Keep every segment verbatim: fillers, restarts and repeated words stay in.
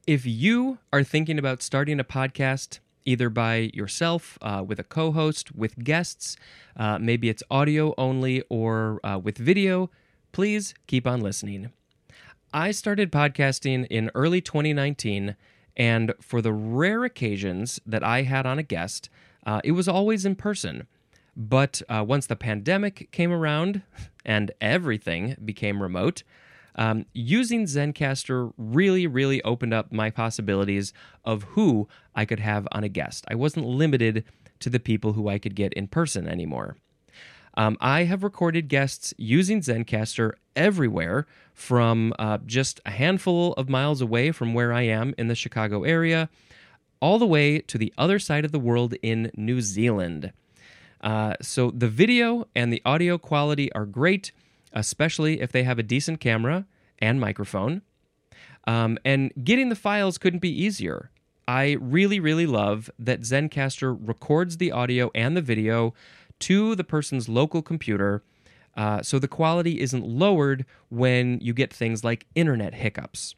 If you are thinking about starting a podcast, either by yourself, uh, with a co-host, with guests, uh, maybe it's audio only or uh, with video, please keep on listening. I started podcasting in early twenty nineteen, and for the rare occasions that I had on a guest, uh, it was always in person. But uh, once the pandemic came around and everything became remote, um, using Zencastr really, really opened up my possibilities of who I could have on a guest. I wasn't limited to the people who I could get in person anymore. Um, I have recorded guests using Zencastr everywhere, from uh, just a handful of miles away from where I am in the Chicago area, all the way to the other side of the world in New Zealand. Uh, so the video and the audio quality are great, especially if they have a decent camera and microphone. Um, and getting the files couldn't be easier. I really, really love that Zencastr records the audio and the video to the person's local computer, uh, so the quality isn't lowered when you get things like internet hiccups.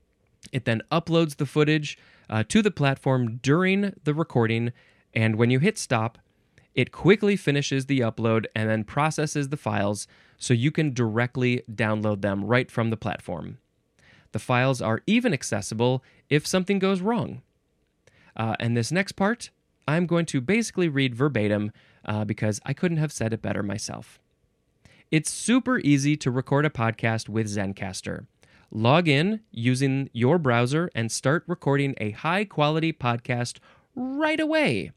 It then uploads the footage uh, to the platform during the recording, and when you hit stop, it quickly finishes the upload and then processes the files so you can directly download them right from the platform. The files are even accessible if something goes wrong. Uh, and this next part, I'm going to basically read verbatim uh, because I couldn't have said it better myself. It's super easy to record a podcast with Zencastr. Log in using your browser and start recording a high-quality podcast right away.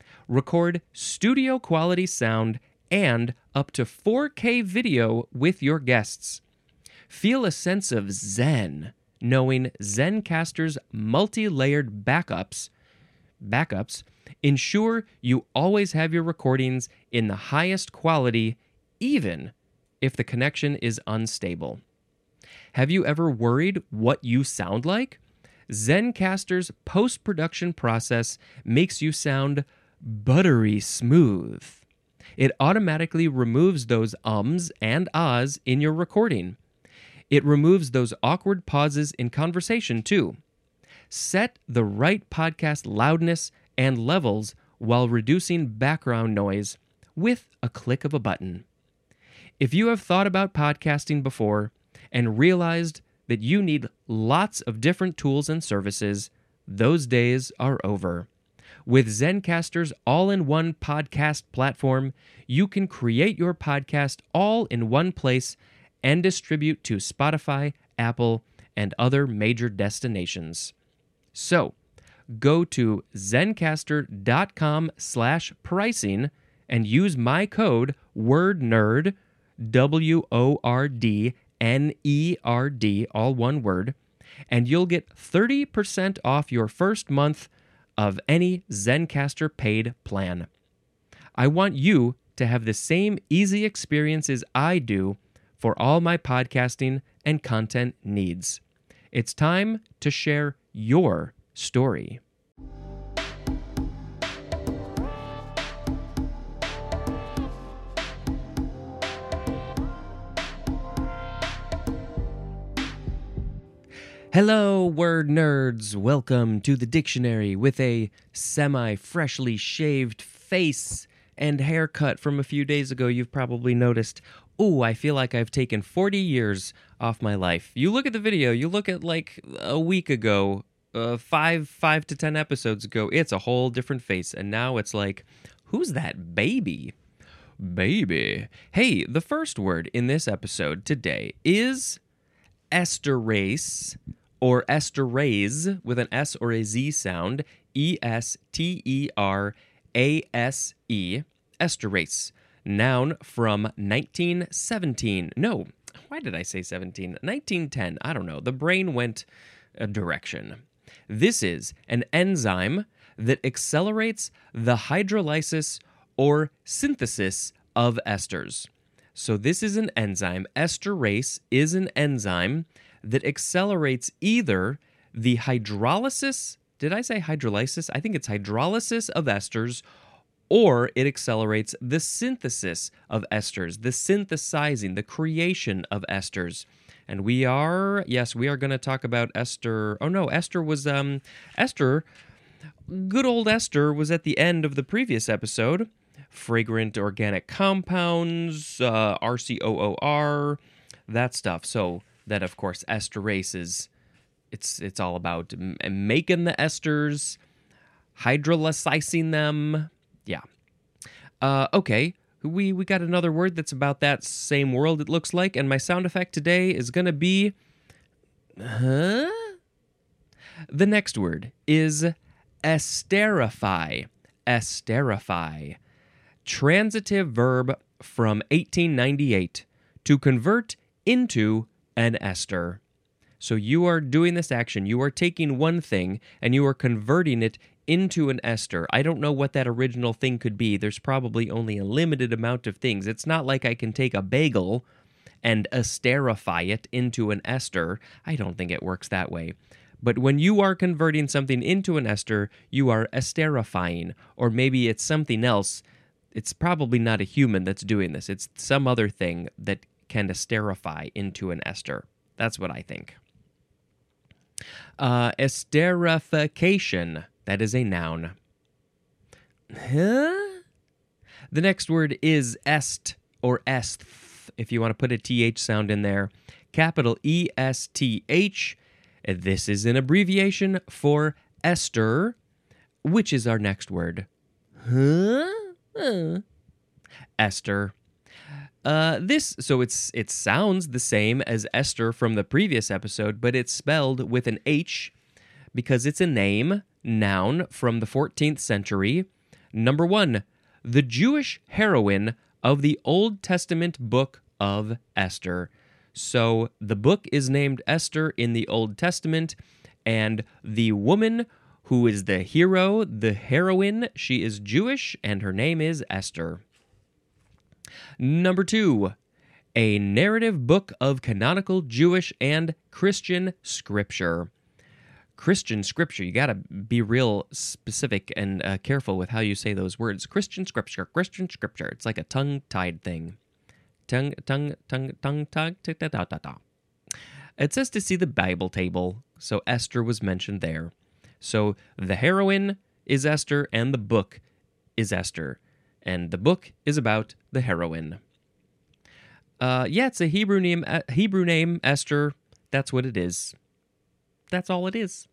Record studio quality sound and up to four K video with your guests. Feel a sense of zen knowing Zencastr's multi-layered backups backups ensure you always have your recordings in the highest quality, even if the connection is unstable. Have you ever worried what you sound like? Zencastr's post-production process makes you sound buttery smooth. It automatically removes those ums and ahs in your recording. It removes those awkward pauses in conversation, too. Set the right podcast loudness and levels while reducing background noise with a click of a button. If you have thought about podcasting before and realized that you need lots of different tools and services, those days are over. With Zencastr's all-in-one podcast platform, you can create your podcast all in one place and distribute to Spotify, Apple, and other major destinations. So, go to zencastr.com slash pricing and use my code WORDNERD, W O R D N E R D, all one word, and you'll get thirty percent off your first month of any Zencastr paid plan. I want you to have the same easy experiences I do for all my podcasting and content needs. It's time to share your story. Hello, word nerds. Welcome to the dictionary with a semi-freshly shaved face and haircut from a few days ago. You've probably noticed, ooh, I feel like I've taken forty years off my life. You look at the video, you look at like a week ago, uh, five, five to ten episodes ago, it's a whole different face. And now it's like, who's that baby? Baby. Hey, the first word in this episode today is esterase, or esterase with an S or a Z sound, E S T E R A S E, esterase. Noun from nineteen seventeen. No, why did I say seventeen? nineteen ten. I don't know. The brain went a direction. This is an enzyme that accelerates the hydrolysis or synthesis of esters. So this is an enzyme. Esterase is an enzyme that accelerates either the hydrolysis, did I say hydrolysis? I think it's hydrolysis of esters, or it accelerates the synthesis of esters, the synthesizing, the creation of esters. And we are, yes, we are going to talk about Esther. Oh no, Esther was, um, Esther, good old Esther was at the end of the previous episode. Fragrant organic compounds, uh, R C O O R, that stuff. So that, of course, esterase is, it's, it's all about m- making the esters, hydrolysing them. Yeah. Uh, okay. We we got another word that's about that same world, it looks like, and my sound effect today is going to be... Huh? The next word is esterify. Esterify. Transitive verb from eighteen ninety-eight. To convert into an ester. So you are doing this action. You are taking one thing and you are converting it into an ester. I don't know what that original thing could be. There's probably only a limited amount of things. It's not like I can take a bagel and esterify it into an ester. I don't think it works that way. But when you are converting something into an ester, you are esterifying. Or maybe it's something else. It's probably not a human that's doing this. It's some other thing that can esterify into an ester. That's what I think. Uh, esterification. That is a noun. Huh? The next word is est or esth, if you want to put a T H sound in there. Capital E S T H. This is an abbreviation for ester, which is our next word. Huh? Uh. Ester. Uh, this, so it's it sounds the same as Esther from the previous episode, but it's spelled with an H because it's a name, noun from the fourteenth century. Number one, the Jewish heroine of the Old Testament book of Esther. So the book is named Esther in the Old Testament, and the woman who is the hero, the heroine, she is Jewish, and her name is Esther. Number two, a narrative book of canonical Jewish and Christian scripture. Christian scripture, you got to be real specific and uh, careful with how you say those words. Christian scripture, Christian scripture. It's like a tongue-tied thing. Tongue, tongue, tongue, tongue, tongue, ta ta ta ta ta. It says to see the Bible table, so Esther was mentioned there. So the heroine is Esther, and the book is Esther. And the book is about the heroine. Uh, yeah, it's a Hebrew name, uh, Hebrew name, Esther. That's what it is. That's all it is.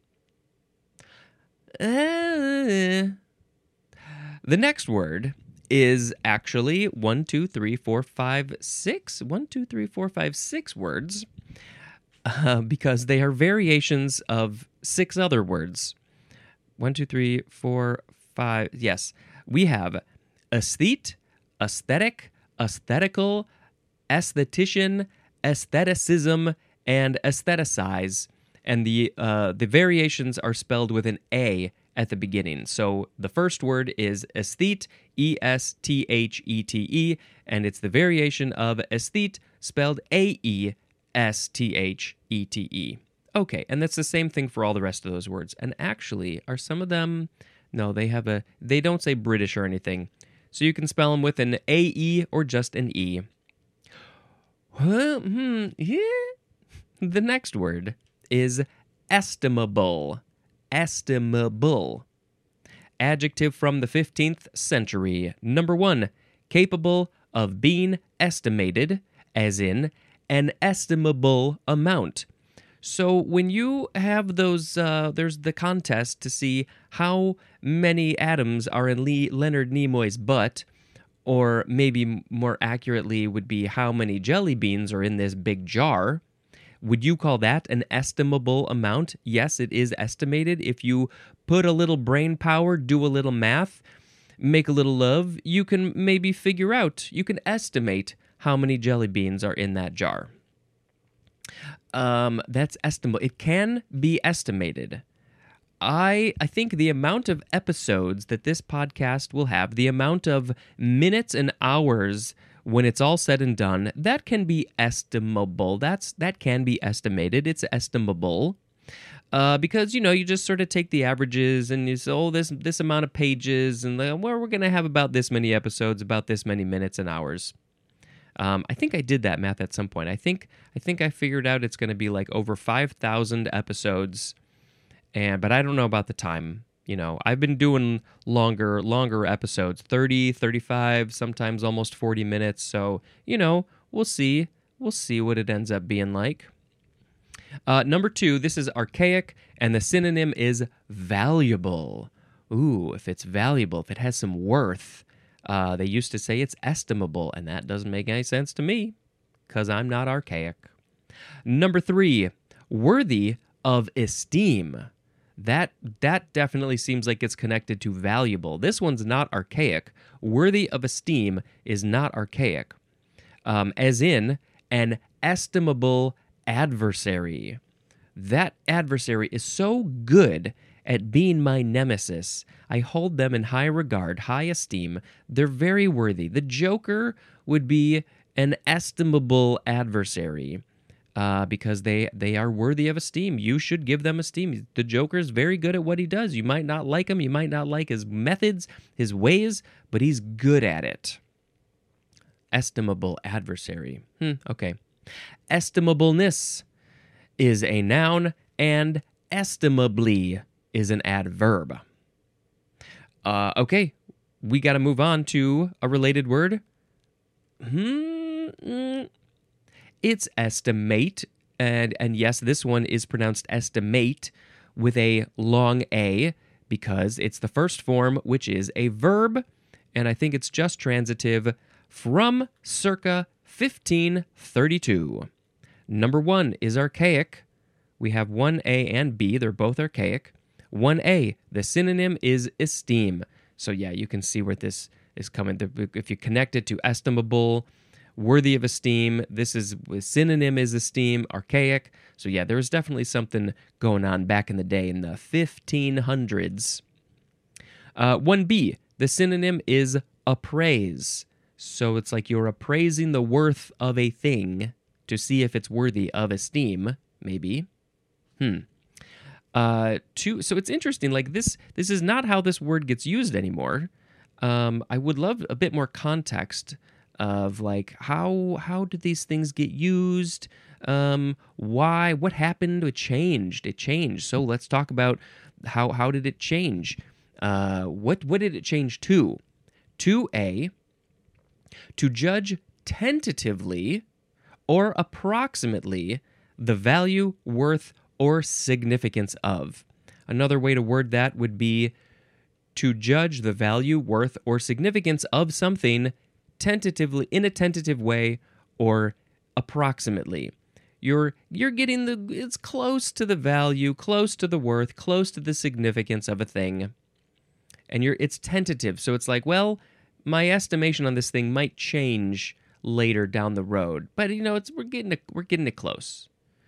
Uh, the next word is actually one, two, three, four, five, six. One, two, three, four, five, six words. Uh, because they are variations of six other words. One, two, three, four, five. Yes, we have aesthete, aesthetic, aesthetical, aesthetician, aestheticism, and aestheticize. And the uh, the variations are spelled with an A at the beginning. So the first word is aesthete, E S T H E T E, and it's the variation of aesthete spelled A E S T H E T E. Okay, and that's the same thing for all the rest of those words. And actually, are some of them... No, they have a... They don't say British or anything. So you can spell them with an A E or just an E. Huh? Hmm, yeah. The next word is estimable. Estimable. Adjective from the fifteenth century. Number one, capable of being estimated, as in an estimable amount. So when you have those, uh, there's the contest to see how many atoms are in Lee, Leonard Nimoy's butt, or maybe more accurately would be how many jelly beans are in this big jar. Would you call that an estimable amount? Yes, it is estimated. If you put a little brain power, do a little math, make a little love, you can maybe figure out, you can estimate how many jelly beans are in that jar. Um, that's estimable. It can be estimated. I I think the amount of episodes that this podcast will have, the amount of minutes and hours when it's all said and done, that can be estimable. That's that can be estimated. It's estimable. Uh, because, you know, you just sort of take the averages and you say, oh, this this amount of pages, and well, we're going to have about this many episodes, about this many minutes and hours. Um, I think I did that math at some point. I think I think I figured out it's going to be like over five thousand episodes, and but I don't know about the time. You know, I've been doing longer longer episodes, thirty, thirty-five, sometimes almost forty minutes. So, you know, we'll see. We'll see what it ends up being like. Uh, number two, this is archaic, and the synonym is valuable. Ooh, if it's valuable, if it has some worth, uh, they used to say it's estimable, and that doesn't make any sense to me because I'm not archaic. Number three, worthy of esteem. That that definitely seems like it's connected to valuable. This one's not archaic. Worthy of esteem is not archaic. Um, as in, an estimable adversary. That adversary is so good at being my nemesis. I hold them in high regard, high esteem. They're very worthy. The Joker would be an estimable adversary. Uh, because they, they are worthy of esteem. You should give them esteem. The Joker's very good at what he does. You might not like him. You might not like his methods, his ways, but he's good at it. Estimable adversary. Hmm, okay. Estimableness is a noun, and estimably is an adverb. Uh, okay, we got to move on to a related word. Hmm... mm, It's estimate, and, and yes, this one is pronounced estimate with a long A because it's the first form, which is a verb, and I think it's just transitive from circa fifteen thirty-two. Number one is archaic. We have one A and B. They're both archaic. one A, the synonym is esteem. So yeah, you can see where this is coming. If you connect it to estimable, worthy of esteem, this is synonym is esteem, archaic. So yeah, there was definitely something going on back in the day in the fifteen hundreds. Uh, one B, the synonym is appraise. So it's like you're appraising the worth of a thing to see if it's worthy of esteem, maybe. Hmm. Uh, two, so it's interesting, like this, this is not how this word gets used anymore. Um, I would love a bit more context of like how how did these things get used? Um, why? What happened? It changed. It changed. So let's talk about how how did it change? Uh, what what did it change to? To A, to judge tentatively or approximately the value, worth, or significance of. Another way to word that would be to judge the value, worth, or significance of something tentatively, in a tentative way, or approximately. You're you're getting the, it's close to the value, close to the worth, close to the significance of a thing. And you're it's tentative, so it's like, well, my estimation on this thing might change later down the road, but you know, it's we're getting it, we're getting it close.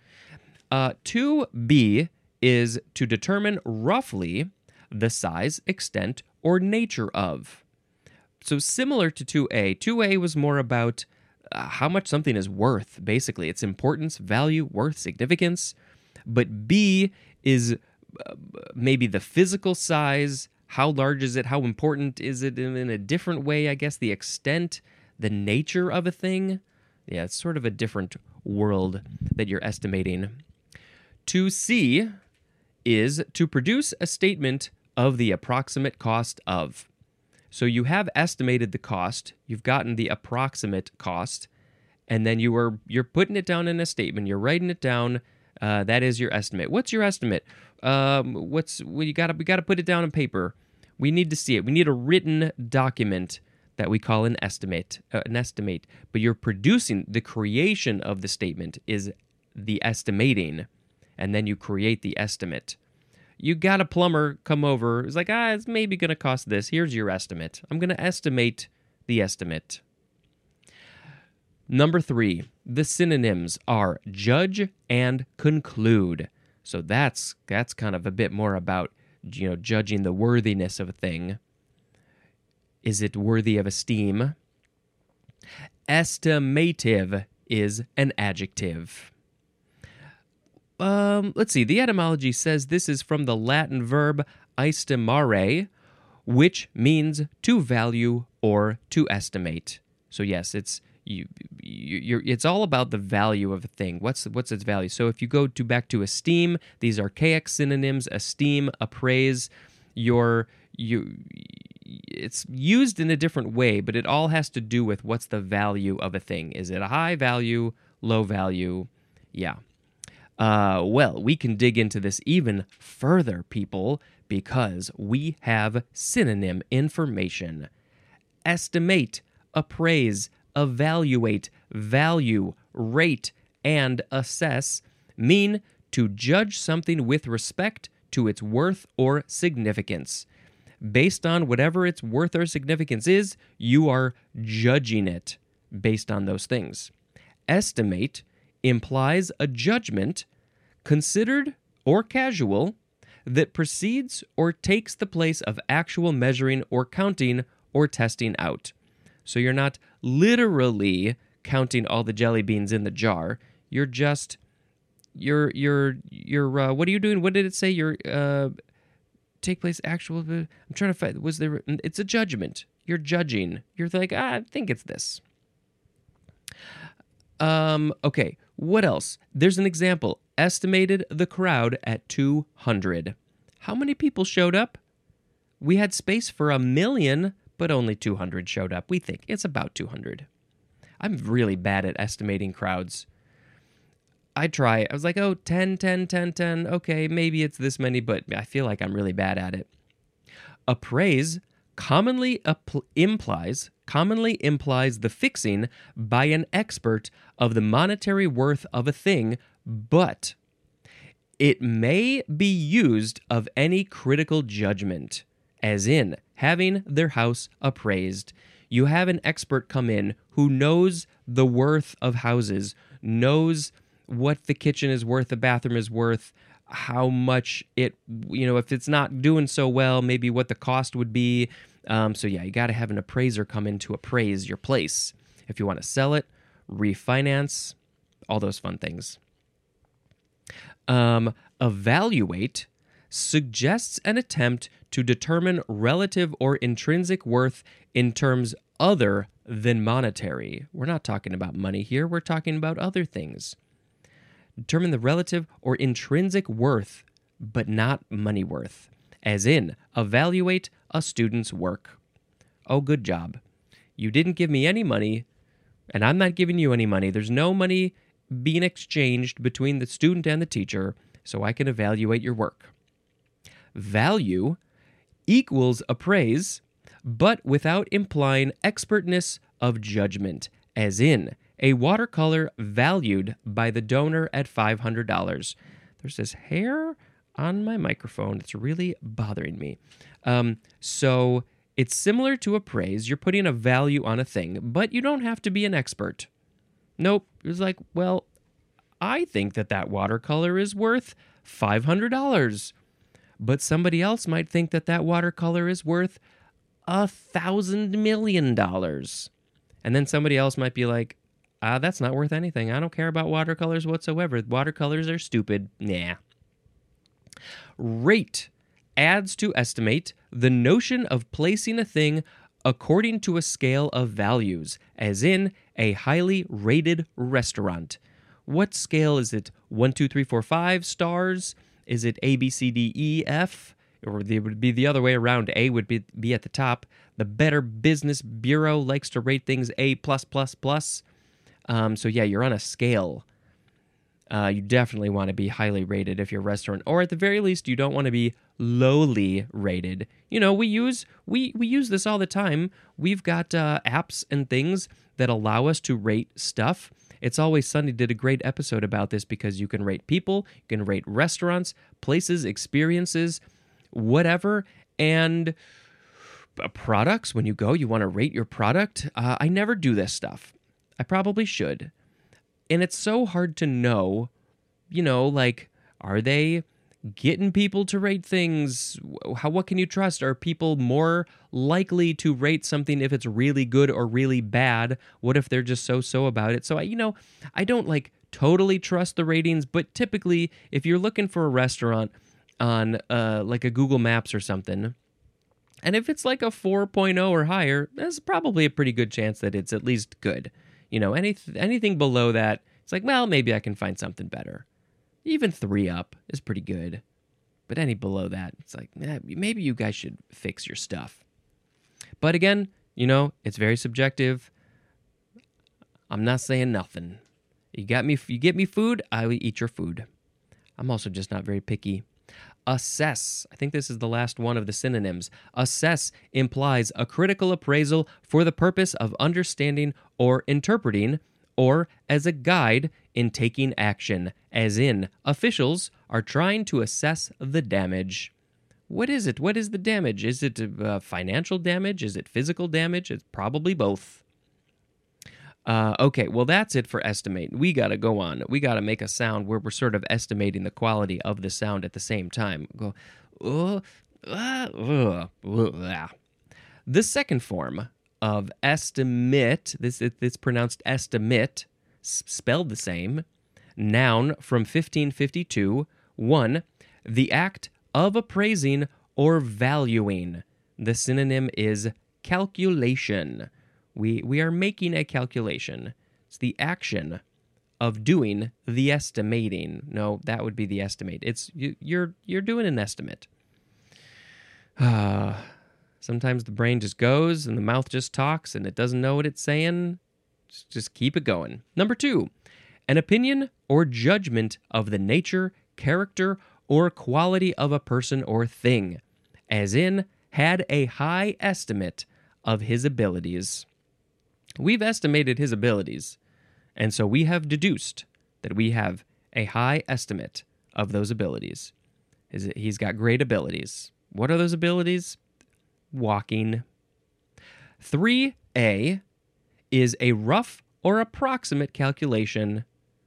Uh, two B is to determine roughly the size, extent, or nature of. So similar to two A, two A was more about uh, how much something is worth, basically. Its importance, value, worth, significance. But B is uh, maybe the physical size, how large is it, how important is it in, in a different way, I guess, the extent, the nature of a thing. Yeah, it's sort of a different world that you're estimating. two C is to produce a statement of the approximate cost of. So you have estimated the cost, you've gotten the approximate cost, and then you are you're putting it down in a statement. You're writing it down. Uh, that is your estimate. What's your estimate? Um, what's well, you gotta we gotta put it down on paper. We need to see it. We need a written document that we call an estimate. Uh, an estimate. But you're producing the creation of the statement is the estimating, and then you create the estimate. You got a plumber come over. It's like, ah, it's maybe going to cost this. Here's your estimate. I'm going to estimate the estimate. Number three, the synonyms are judge and conclude. So that's that's kind of a bit more about, you know, judging the worthiness of a thing. Is it worthy of esteem? Estimative is an adjective. Um, let's see. The etymology says this is from the Latin verb estimare, which means to value or to estimate. So yes, it's you, you you're it's all about the value of a thing. What's what's its value? So if you go to back to esteem, these archaic synonyms: esteem, appraise. Your you it's used in a different way, but it all has to do with what's the value of a thing. Is it a high value, low value? Yeah. Uh, well, we can dig into this even further, people, because we have synonym information. Estimate, appraise, evaluate, value, rate, and assess mean to judge something with respect to its worth or significance. Based on whatever its worth or significance is, you are judging it based on those things. Estimate implies a judgment, considered or casual, that precedes or takes the place of actual measuring or counting or testing out. So you're not literally counting all the jelly beans in the jar. You're just, you're, you're, you're, uh, what are you doing? What did it say? You're, uh, take place actual, I'm trying to find, was there, it's a judgment. You're judging. You're like, ah, I think it's this. Um, okay, what else? There's an example. Estimated the crowd at two hundred. How many people showed up? We had space for a million, but only two hundred showed up. We think it's about two hundred. I'm really bad at estimating crowds. I try. I was like, oh, ten, ten, ten, ten. Okay, maybe it's this many, but I feel like I'm really bad at it. Appraise commonly apl- implies commonly implies the fixing by an expert of the monetary worth of a thing, but it may be used of any critical judgment, as in having their house appraised. You have an expert come in who knows the worth of houses, knows what the kitchen is worth, the bathroom is worth, how much it, you know, if it's not doing so well, maybe what the cost would be. Um, so yeah, you got to have an appraiser come in to appraise your place. If you want to sell it, refinance, all those fun things. Um, evaluate suggests an attempt to determine relative or intrinsic worth in terms other than monetary. We're not talking about money here. We're talking about other things. Determine the relative or intrinsic worth, but not money worth. As in, evaluate a student's work. Oh, good job. You didn't give me any money, and I'm not giving you any money. There's no money being exchanged between the student and the teacher, so I can evaluate your work. Value equals appraise, but without implying expertness of judgment, as in, a watercolor valued by the donor at five hundred dollars. There's this hair on my microphone that's really bothering me. Um, so it's similar to appraise. You're putting a value on a thing, but you don't have to be an expert. Nope. It's like, well, I think that that watercolor is worth five hundred dollars, but somebody else might think that that watercolor is worth a thousand million dollars. And then somebody else might be like, ah, that's not worth anything. I don't care about watercolors whatsoever. Watercolors are stupid. Nah. Rate adds to estimate the notion of placing a thing according to a scale of values, as in a highly rated restaurant. What scale is it? One, two, three, four, five stars? Is it A, B, C, D, E, F? Or it would be the other way around. A would be, be at the top. The Better Business Bureau likes to rate things A++++. Um, so yeah, you're on a scale. Uh, you definitely want to be highly rated if you're a restaurant, or at the very least, you don't want to be lowly rated. You know, we use we we use this all the time. We've got uh, apps and things that allow us to rate stuff. It's Always Sunny did a great episode about this because you can rate people, you can rate restaurants, places, experiences, whatever, and products. When you go, you want to rate your product. Uh, I never do this stuff. I probably should. And it's so hard to know, you know, like, are they getting people to rate things? How, what can you trust? Are people more likely to rate something if it's really good or really bad? What if they're just so-so about it? So, I, you know, I don't, like, totally trust the ratings, but typically, if you're looking for a restaurant on, uh, like, a Google Maps or something, and if it's like a four point oh or higher, there's probably a pretty good chance that it's at least good. You know, any, anything below that, it's like, well, maybe I can find something better. Even three up is pretty good. But any below that, it's like, eh, maybe you guys should fix your stuff. But again, you know, it's very subjective. I'm not saying nothing. You got me. You get me food, I will eat your food. I'm also just not very picky. Assess. I think this is the last one of the synonyms. Assess implies a critical appraisal for the purpose of understanding or interpreting, or as a guide in taking action, as in, officials are trying to assess the damage. What is it? What is the damage? Is it uh, financial damage? Is it physical damage? It's probably both. Uh, okay, well, that's it for estimate. We got to go on. We got to make a sound where we're sort of estimating the quality of the sound at the same time. Go, uh, uh, uh, uh. The second form of estimate, this it's pronounced estimate, spelled the same, noun from fifteen fifty-two, one, the act of appraising or valuing. The synonym is calculation. We we are making a calculation. It's the action of doing the estimating. No, that would be the estimate. It's you, you're you're doing an estimate. Uh, sometimes the brain just goes and the mouth just talks and it doesn't know what it's saying. Just, just keep it going. Number two, an opinion or judgment of the nature, character, or quality of a person or thing, as in, had a high estimate of his abilities. We've estimated his abilities, and so we have deduced that we have a high estimate of those abilities. He's got great abilities. What are those abilities? Walking. three A is a rough or approximate calculation.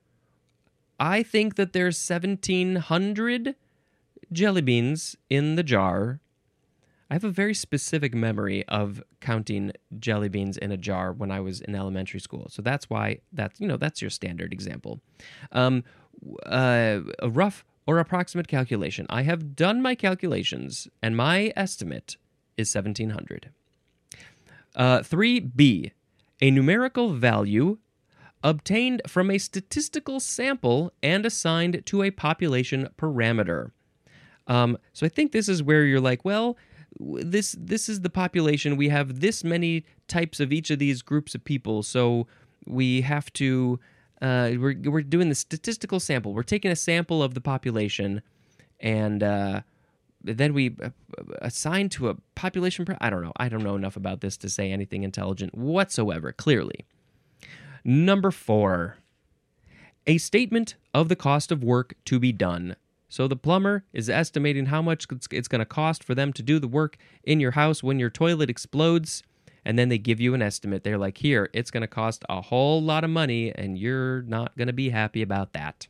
I think that there's seventeen hundred jelly beans in the jar. I have a very specific memory of counting jelly beans in a jar when I was in elementary school. So that's why that's, you know, that's your standard example. Um, uh, a rough or approximate calculation. I have done my calculations and my estimate is seventeen hundred. Uh, three B, a numerical value obtained from a statistical sample and assigned to a population parameter. Um, so I think this is where you're like, well, this this is the population. We have this many types of each of these groups of people, so we have to, uh, we're, we're doing the statistical sample. We're taking a sample of the population, and uh, then we assign to a population, I don't know. I don't know enough about this to say anything intelligent whatsoever, clearly. Number four, a statement of the cost of work to be done. So the plumber is estimating how much it's going to cost for them to do the work in your house when your toilet explodes, and then they give you an estimate. They're like, here, it's going to cost a whole lot of money, and you're not going to be happy about that.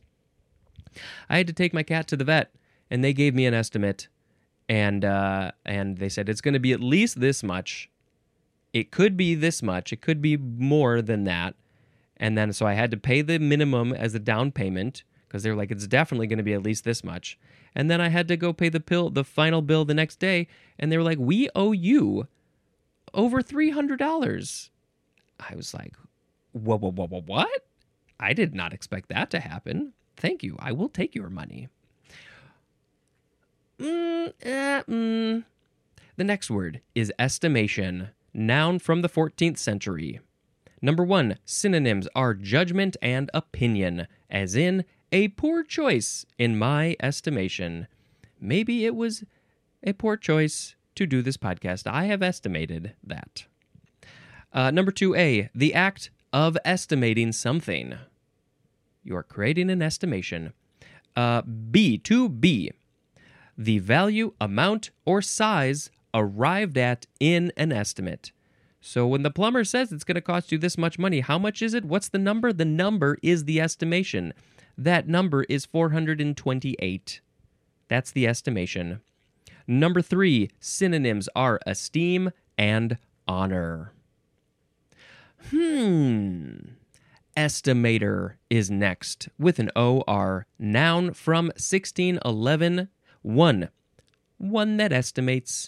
I had to take my cat to the vet, and they gave me an estimate, and uh, and they said it's going to be at least this much. It could be this much. It could be more than that. And then so I had to pay the minimum as a down payment, because they're like, it's definitely going to be at least this much. And then I had to go pay the bill, the final bill the next day, and they were like, we owe you over three hundred dollars. I was like, whoa, whoa, whoa, whoa, what? I did not expect that to happen. Thank you. I will take your money. Mm, uh, mm. The next word is estimation, noun from the fourteenth century. Number one, synonyms are judgment and opinion, as in, a poor choice, in my estimation. Maybe it was a poor choice to do this podcast. I have estimated that. Uh, number two A, the act of estimating something. You are creating an estimation. Uh, B, two B, the value, amount, or size arrived at in an estimate. So when the plumber says it's going to cost you this much money, how much is it? What's the number? The number is the estimation. That number is four hundred twenty-eight. That's the estimation. Number three, synonyms are esteem and honor. Hmm. Estimator is next with an O R, noun from sixteen eleven. One. One that estimates.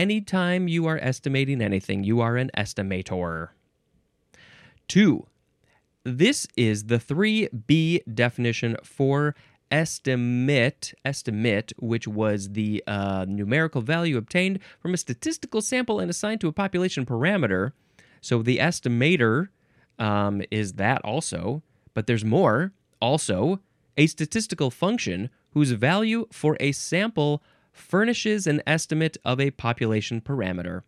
Anytime you are estimating anything, you are an estimator. Two. this is the three B definition for estimate, estimate, which was the uh, numerical value obtained from a statistical sample and assigned to a population parameter. So the estimator um, is that also, but there's more. Also, a statistical function whose value for a sample furnishes an estimate of a population parameter.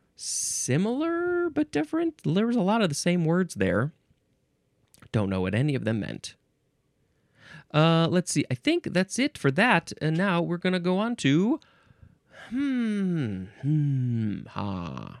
Similar but different. There was a lot of the same words there. Don't know what any of them meant. Uh, let's see. I think that's it for that. And now we're going to go on to... Hmm. Hmm. Ha.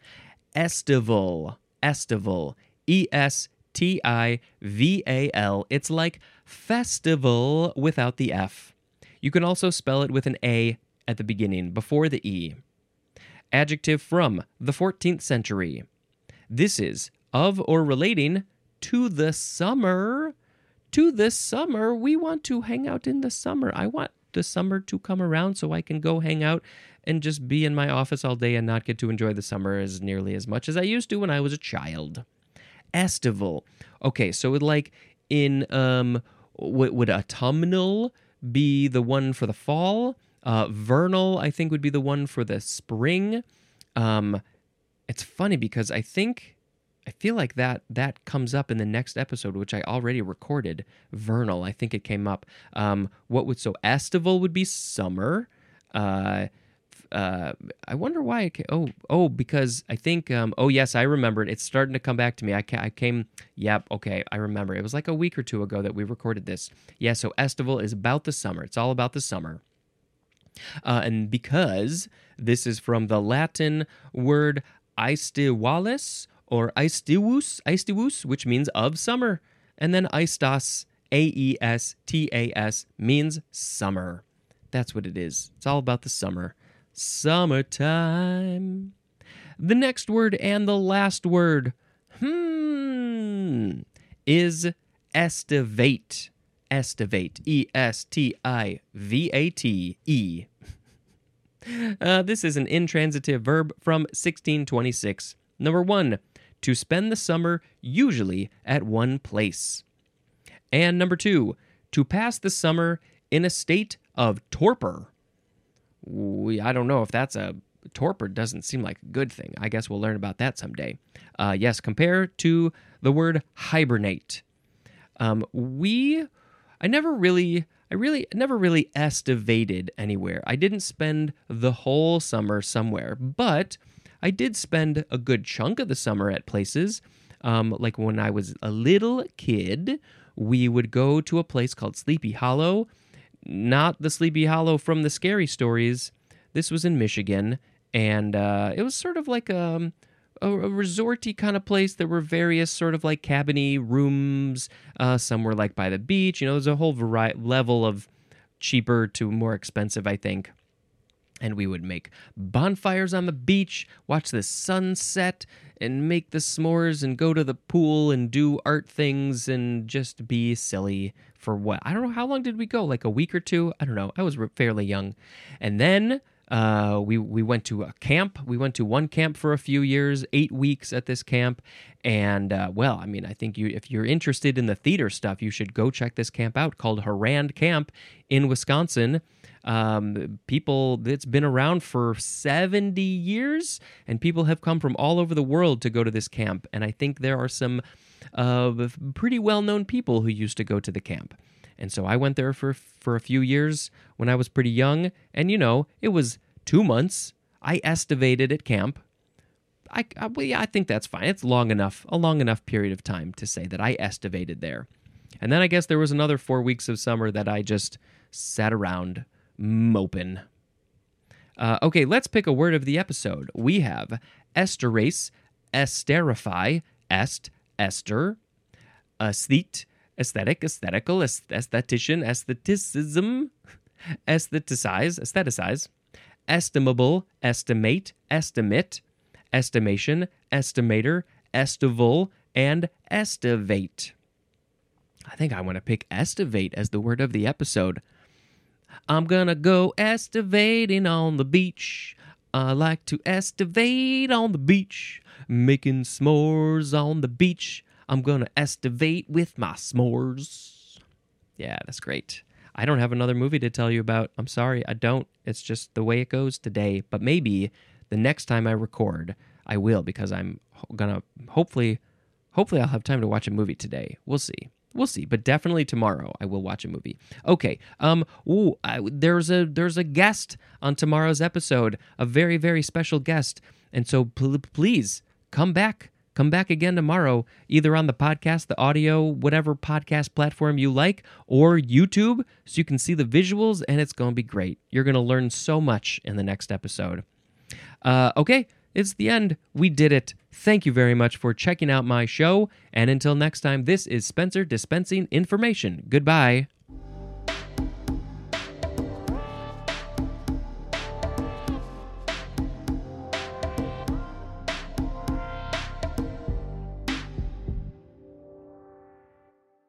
Estival. Estival. E S T I V A L. It's like festival without the F. You can also spell it with an A at the beginning, before the E. Adjective from the fourteenth century. This is of or relating to the summer. To the summer. We want to hang out in the summer. I want the summer to come around so I can go hang out and just be in my office all day and not get to enjoy the summer as nearly as much as I used to when I was a child. Estival. Okay, so like in, um, would, would autumnal be the one for the fall? Uh, vernal, I think, would be the one for the spring. Um, it's funny because I think... I feel like that that comes up in the next episode, which I already recorded. Vernal, I think it came up. Um, what would so estival would be summer. Uh, uh, I wonder why it came. Oh, oh, because I think. Um, oh, yes, I remember it. It's starting to come back to me. I, ca- I came. Yep. Okay, I remember. It was like a week or two ago that we recorded this. Yeah. So estival is about the summer. It's all about the summer. Uh, and because this is from the Latin word aestivalis, or aestivus, aestivus, which means of summer. And then aestas, A E S T A S, means summer. That's what it is. It's all about the summer. Summertime. The next word and the last word, hmm, is estivate. Estivate. E S T I V A T E. Uh, this is an intransitive verb from sixteen twenty-six. Number one, to spend the summer usually at one place. And number two, to pass the summer in a state of torpor. We, I don't know if that's a... Torpor doesn't seem like a good thing. I guess we'll learn about that someday. Uh, yes, compare to the word hibernate. Um, we... I never really... I really never really estivated anywhere. I didn't spend the whole summer somewhere, but... I did spend a good chunk of the summer at places. Um, like when I was a little kid, we would go to a place called Sleepy Hollow. Not the Sleepy Hollow from the scary stories. This was in Michigan, and uh, it was sort of like a, a, a resorty kind of place. There were various sort of like cabiny rooms. Uh, some were like by the beach. You know, there's a whole variety level of cheaper to more expensive, I think. And we would make bonfires on the beach, watch the sunset, and make the s'mores and go to the pool and do art things and just be silly for what? I don't know. How long did we go? Like a week or two? I don't know. I was fairly young. And then uh, we, we went to a camp. We went to one camp for a few years, eight weeks at this camp. And, uh, well, I mean, I think you if you're interested in the theater stuff, you should go check this camp out called Harand Camp in Wisconsin. Um, people, it's been around for seventy years, and people have come from all over the world to go to this camp. And I think there are some uh, pretty well-known people who used to go to the camp. And so I went there for, for a few years when I was pretty young. And, you know, it was two months. I estivated at camp. I, I, well, yeah, I think that's fine. It's long enough, a long enough period of time to say that I estivated there. And then I guess there was another four weeks of summer that I just sat around moping. Uh, okay, let's pick a word of the episode. We have esterase, esterify, est, ester, aesthete, aesthetic, aesthetical, aesthetician, aestheticism, aestheticize, aestheticize, estimable, estimate, estimate, estimation, estimator, estival, and estivate. I think I want to pick estivate as the word of the episode. I'm gonna go estivating on the beach. I like to estivate on the beach, making s'mores on the beach. I'm gonna estivate with my s'mores. Yeah, that's great. I don't have another movie to tell you about. I'm sorry, I don't. It's just the way it goes today. But maybe the next time I record, I will, because I'm gonna hopefully, hopefully I'll have time to watch a movie today. We'll see. We'll see. But definitely tomorrow I will watch a movie. Okay. Um. Ooh. I, there's a there's a guest on tomorrow's episode. A very very special guest. And so pl- please come back. Come back again tomorrow, either on the podcast, the audio, whatever podcast platform you like, or YouTube, so you can see the visuals, and it's going to be great. You're going to learn so much in the next episode. Uh, okay, it's the end. We did it. Thank you very much for checking out my show, and until next time, this is Spencer dispensing information. Goodbye.